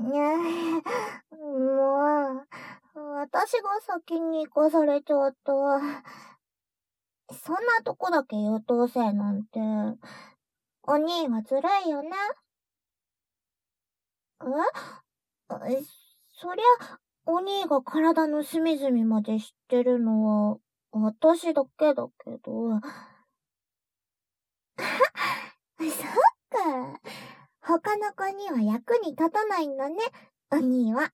もう、私が先に行かされちゃった。そんなとこだけ優等生なんて、お兄はずるいよね。そりゃ、お兄が体の隅々まで知ってるのは、私だけだけど。そっか。他の子には役に立たないんだね、お兄は。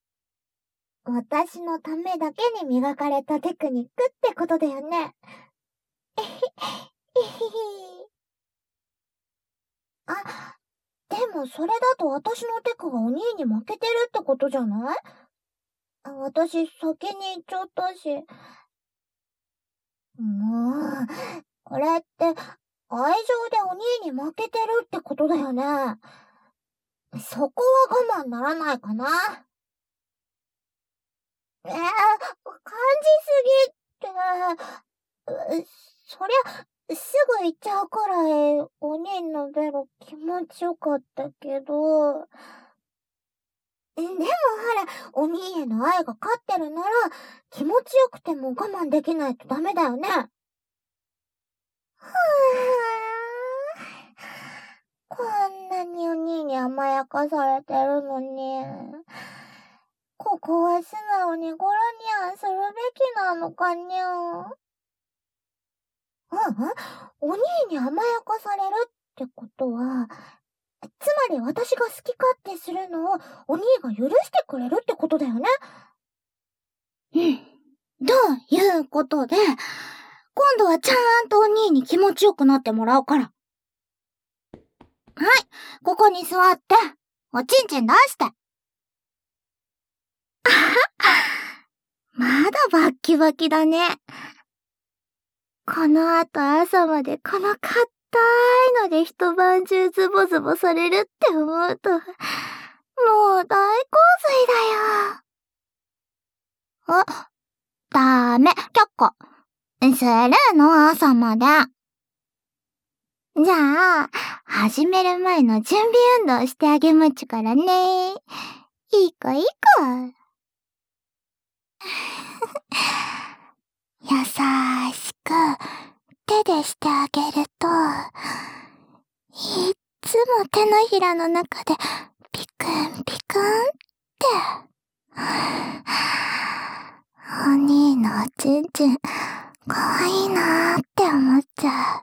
私のためだけに磨かれたテクニックってことだよね。あ、でもそれだと私のテクがお兄に負けてるってことじゃない？私先に行っちゃったし。もう、これって愛情でお兄に負けてるってことだよね。そこは我慢ならないかな。感じすぎって、そりゃ、すぐ行っちゃうくらい、お兄のベロ気持ちよかったけど、でもほら、お兄への愛が勝ってるなら、気持ちよくても我慢できないとダメだよね。こんなにお兄に甘やかされてるのに、ここは素直にゴロニャンするべきなのかにゃ。お兄に甘やかされるってことは、つまり私が好き勝手するのをお兄が許してくれるってことだよね。ということで、今度はちゃんとお兄に気持ちよくなってもらうから。はい、ここに座って、おちんちん出して。まだバッキバキだね。この後朝までこの硬いので一晩中ズボズボされるって思うと、もう大洪水だよ。ダメ、却下。するの、朝まで。じゃあ、始める前の準備運動してあげまちゅからね。いい子。優しく手でしてあげると、いっつも手のひらの中でピクンピクンって。お兄のおちんちん、かわいいなーって思っちゃう。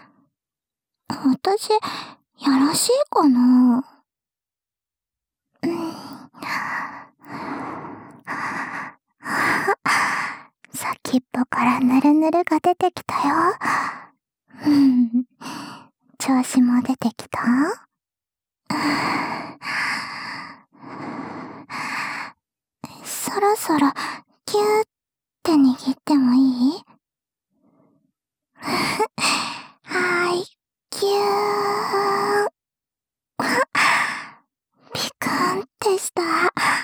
私、やらしいかな？先っぽからぬるぬるが出てきたよ。調子も出てきた？そろそろキューって握ってもいい？はい、キュー。ピクンってした。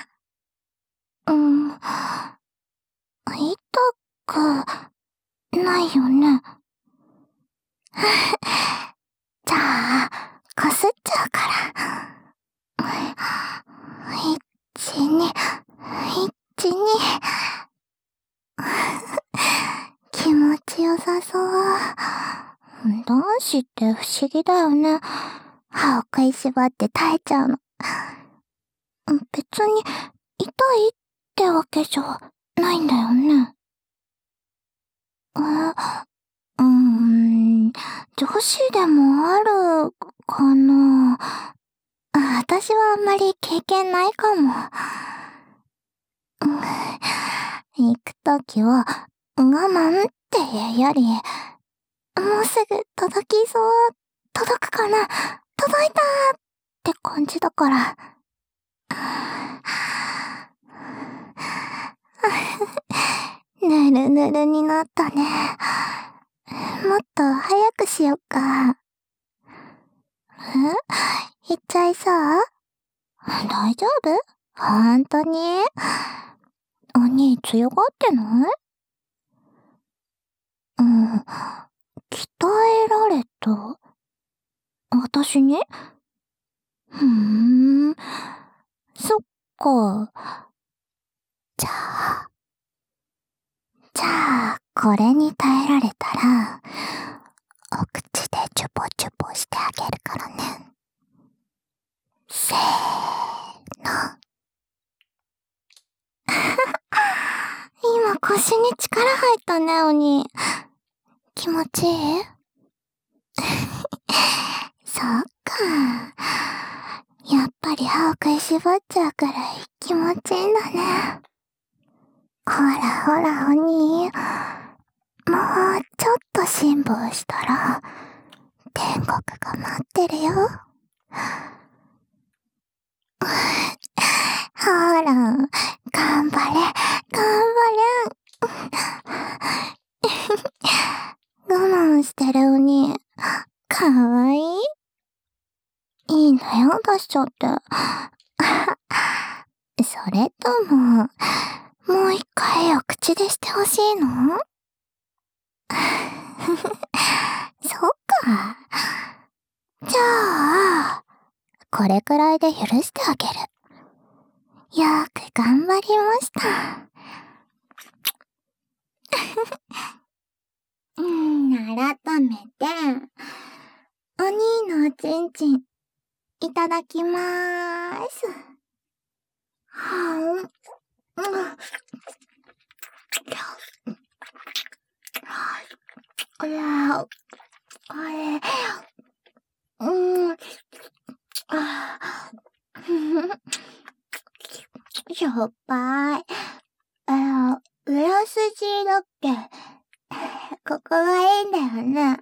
痛くないよね。じゃあ、こすっちゃうから。1、2、気持ちよさそう。男子って不思議だよね。歯を食いしばって耐えちゃうの。別に痛いってわけじゃないんだよね。女子でもあるかな。私はあんまり経験ないかも。行くときは我慢っていうより、もうすぐ届きそう、届くかな、届いたーって感じだから。ぬるぬるになったね。もっと早くしよっか。行っちゃいそう？大丈夫？ほんとに？お兄強がってない？鍛えられた？私に？そか。じゃあ、これに耐えられたら、お口でチュポチュポしてあげるからね。せーの。今腰に力入ったね、鬼。気持ちいい？そっか。やっぱり歯を食いしばっちゃうくらい気持ちいいんだね。ほらほら鬼。もうちょっと辛抱したら、天国が待ってるよ。ほら、頑張れ、頑張れ。我慢してる鬼。かわいい？いいのよ、出しちゃって。それとも、もう一回お口でしてほしいの？そっか。じゃあ、これくらいで許してあげる。よく頑張りました。改めて、お兄のおちんちん、いただきまーす。しょっぱい。裏筋だっけ？ここがいいんだよね。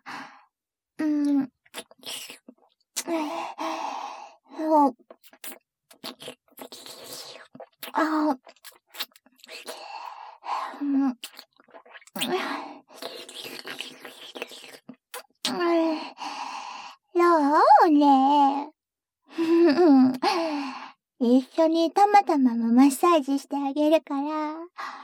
どうね。一緒にたまたまもマッサージしてあげるから。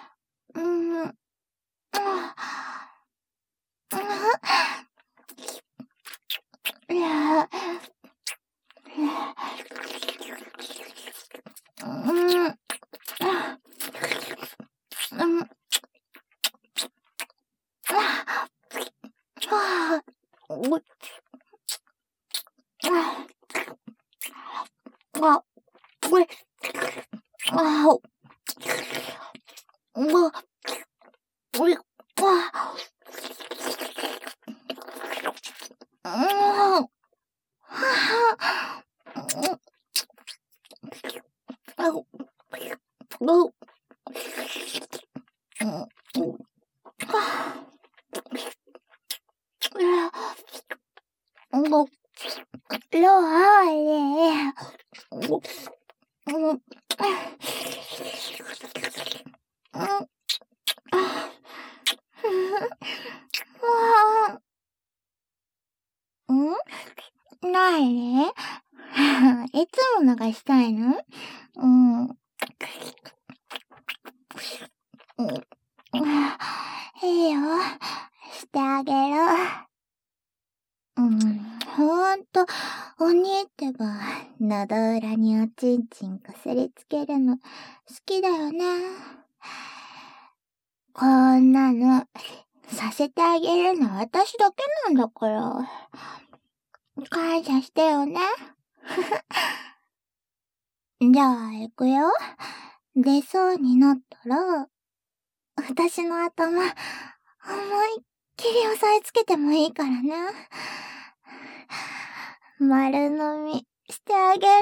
ないいつものがしたいの？いいよ。してあげる。ほんと、鬼ってば、喉裏におちんちんこすりつけるの、好きだよね。こんなの、させてあげるの私だけなんだから。感謝してよね。じゃあ、行くよ。出そうになったら、私の頭、思いっきり押さえつけてもいいからね。丸飲みしてあげる。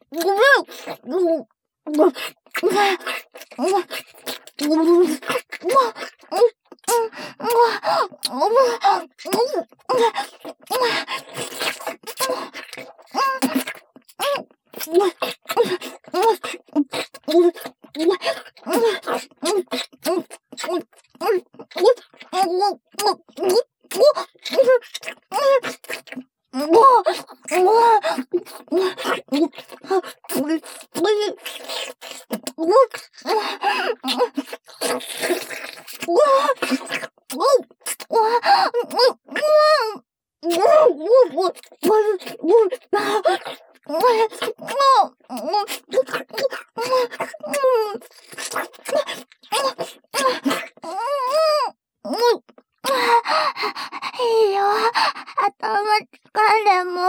いいよ。頭疲れも。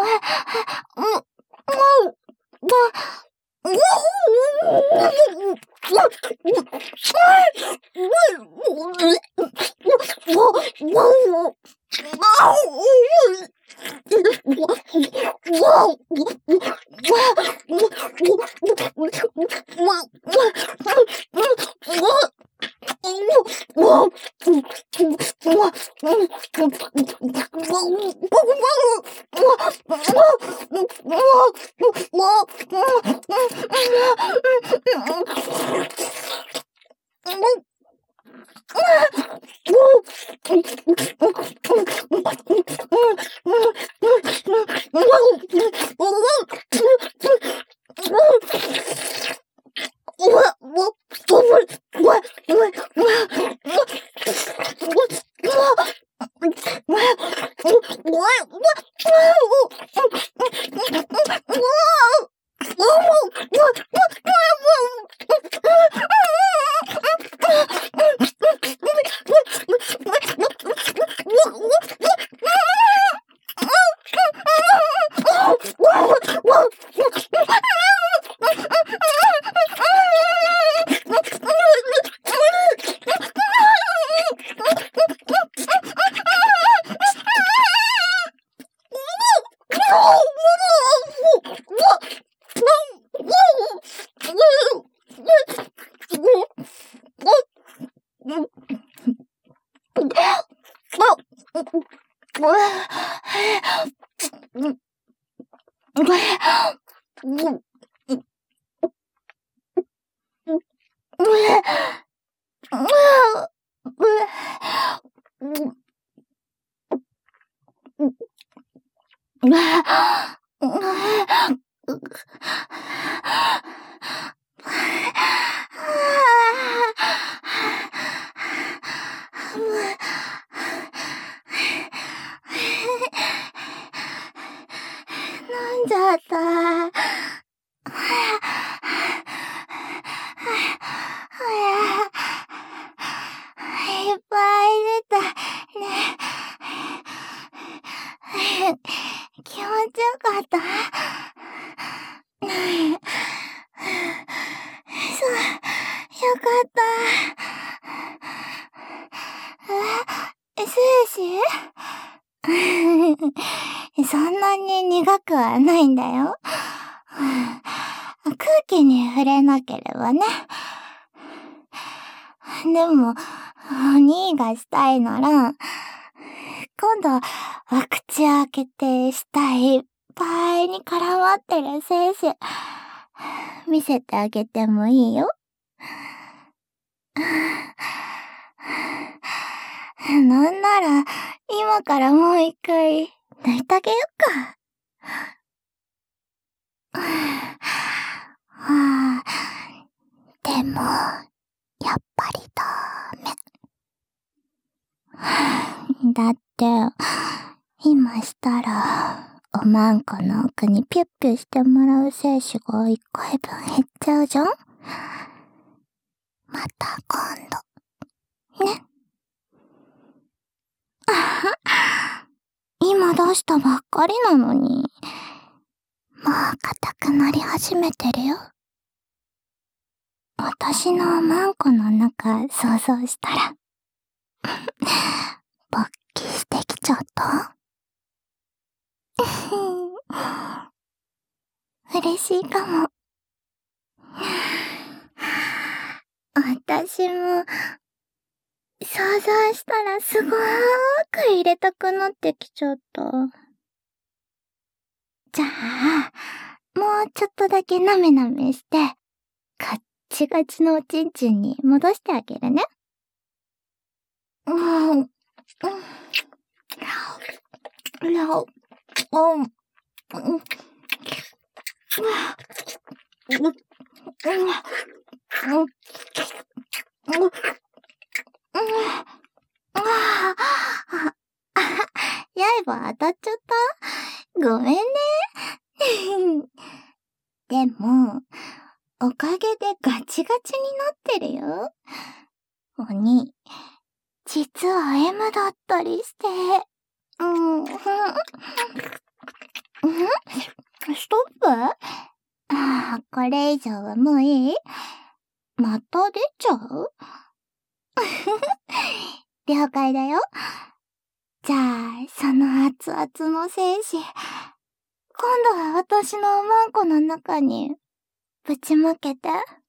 飲んじゃった。いっぱい出たね。気持ちよかった。よかった。スーシーそんなに苦くはないんだよ。空気に触れなければね。でも、お兄がしたいなら、今度、口開けて舌いっぱいに絡まってる精子、見せてあげてもいいよ。なんなら、今からもう一回、抜いてあげよっか。でも、やっぱりダメ。だって、今したら、おまんこの奥にピュッピュしてもらう精子が一回分減っちゃうじゃん？また今度。ね。今出したばっかりなのに、もう硬くなり始めてるよ。私のおまんこの中想像したら、勃起してきちゃった嬉しいかも。私も、想像したらすごーく入れたくなってきちゃった。じゃあ、もうちょっとだけなめなめして、ガッチガチのおちんちんに戻してあげるね。刃当たっちゃった？ごめんね。でも、おかげでガチガチになってるよ。鬼、実は M だったりして。ストップ？これ以上はもういい？また出ちゃう？了解だよ。じゃあ、その熱々の精子、今度は私のおまんこの中にぶちまけて。